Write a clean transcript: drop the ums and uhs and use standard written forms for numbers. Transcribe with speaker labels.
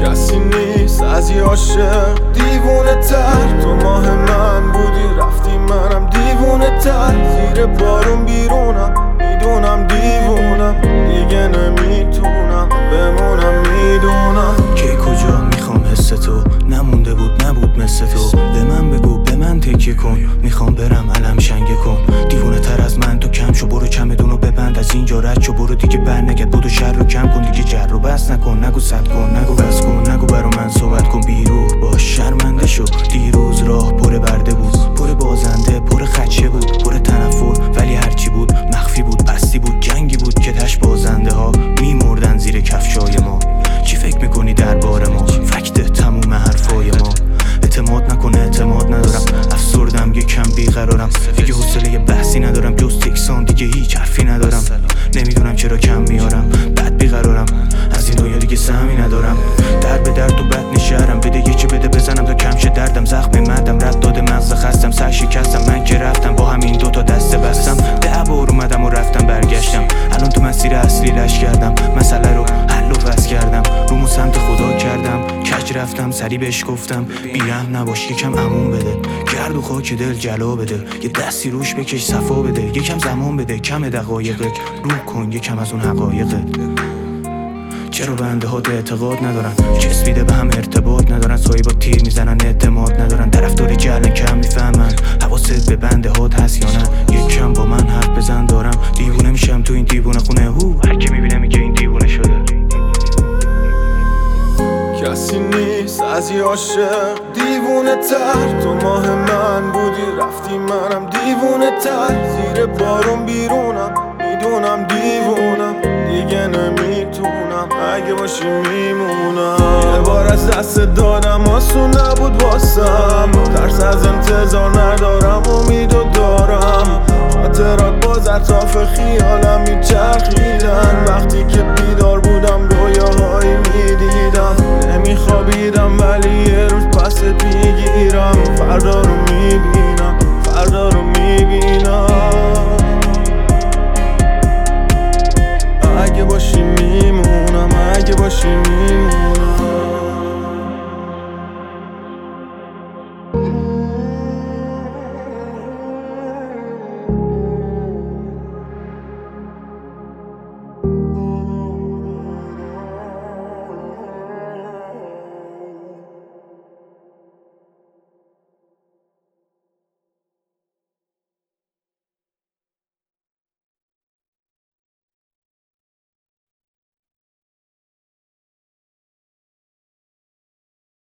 Speaker 1: کسی نیست از یه عاشق دیوونه تر. تو ماه من بودی رفتی منم دیوونه تر. زیر بارون بیرونم میدونم دیوونم دیگه نمیتونم بمونم میدونم.
Speaker 2: کی کجا میخوام حس تو نمونده بود نبود مثل تو. به من بگو به من تکیه کن میخوام برم علم شنگه کن. دیوونه تر از من تو کم شو برو چمدونو ببند از اینجا رد شو برو دیگه بر نگرد بدو شر رو کم کن دیگه جر رو بس نکن نگو صد کن نگو بس کن نگو برا من صحبت کن بیروح باش شرمنده شو. دیروز راه پر برده بود پر بازنده پر خدشه بود پر تنفر ولی هرچی بود مخفی بود پستی بود جنگی بود که تش بازنده ها میمردن زیر کفشای ما. چی فکر میکنی درباره ما فکت تموم حرفای ما. اعتماد نکن اعتماد ندارم افسردم یکم بیقرارم دیگه حوصله بحثی ندارم جز تکسان دیگه هیچ حرفی ندارم. نمیدونم چرا کم میارم بد بیقرارم از این دنیا دیگه سهمی ندارم. در به درد و بد نشهرم بده یکی بده بزنم تا کم شه دردم. زخم مدم رد داده مغز خستم سر شکستم من که رفتم با همین دوتا دسته بستم. 10 بار اومدم و رفتم برگشتم الان تو مسیر اصلی لش کردم. مسئله رو حل و فصل کردم رومو سمت خدا کردم کج رفتم سری بهش گفتم بیرحم نباش یکم امون بده گرد و خاک دل جلا بده یه دستی روش بکش صفا بده یکم زمان بده کم دقایقت روح کن یکم از اون حقایقت. چرا بنده ها اعتقاد ندارن چسبیده به هم ارتباط ندارن سایه با تیر میزنن اعتماد ندارن طرفدار جهلن کم میفهمن حواست به بنده هات هست یا نه. یکم با من حرف بزن دارم دیوونه میشم تو این دیوونه خونه هر کی میبینه میگه این دیوونه شده.
Speaker 1: کسی نیست از یه عاشق دیوونه تر. تو ماه من بودی رفتی منم دیوونه تر. زیر بارون بیرونم میدونم دیوونم دیگه نمیتونم اگه باشی میمونم. یه بار از دست دادم آسون نبود واسم ترس از انتظار ندارم امیدو دارم. خاطرات باز اطراف خیالم میچرخیدن وقتی که بیدار بودم رویاهایی میدیدم.